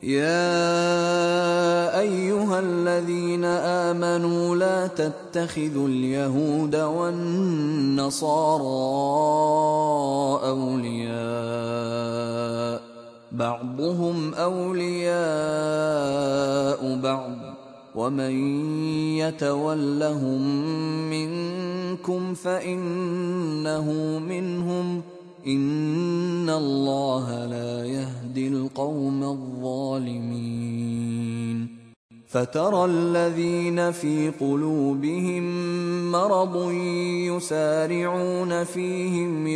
يا أيها الذين آمنوا لا تتخذوا اليهود والنصارى أولياء بعضهم أولياء بعض ومن يتولهم منكم فإنه منهم إن الله لا يهدي القوم الظالمين فترى الذين في قلوبهم مرض يسارعون فيهم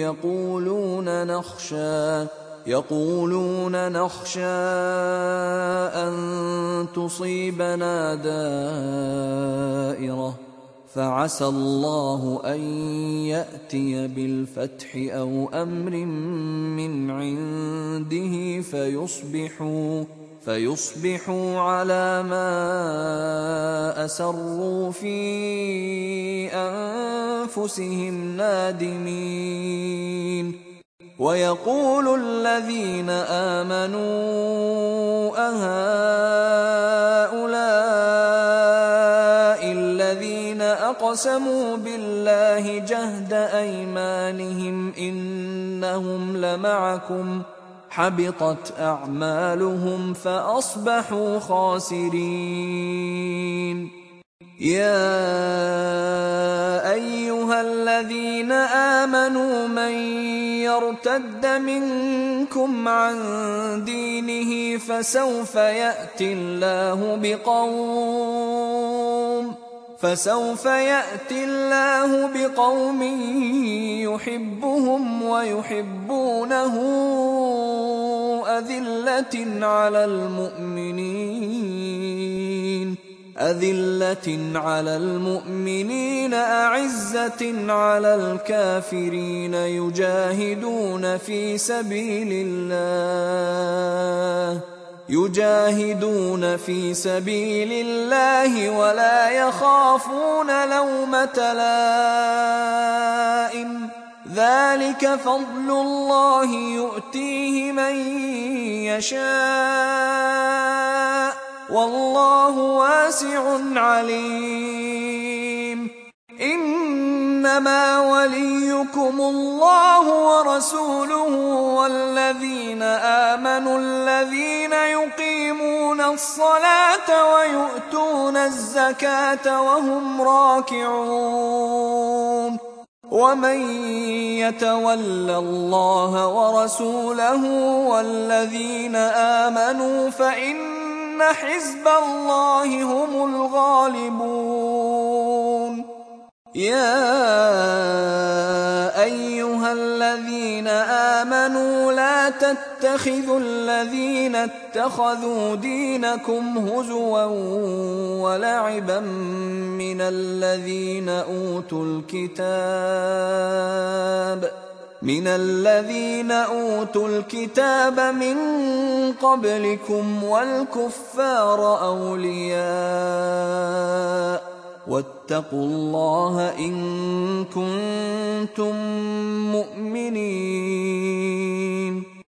يقولون نخشى أن تصيبنا دائرة فعسى الله أن يأتي بالفتح أو أمر من عنده فيصبحوا على ما أسروا في أنفسهم نادمين ويقول الذين آمنوا أهؤلاء الذين أقسموا بالله جهد أيمانهم إنهم لمعكم حبطت أعمالهم فأصبحوا خاسرين يا أيها الذين آمنوا من يرتد منكم عن دينه فسوف يأتي الله بقوم يحبهم ويحبونه أذلة على المؤمنين أعزة على الكافرين يجاهدون في سبيل الله ولا يخافون لومة لائم ذلك فضل الله يؤتيه من يشاء والله واسع عليم إنما وليكم الله ورسوله والذين آمنوا الذين يقيمون الصلاة ويؤتون الزكاة وهم راكعون ومن يتول الله ورسوله والذين آمنوا فإن حزب الله هم الغالبون يا أيها الذين آمنوا لا تتخذوا الذين اتخذوا دينكم هزوا ولعبا من الذين أوتوا الكتاب من قبلكم والكفار أولياء واتقوا الله إن كنتم مؤمنين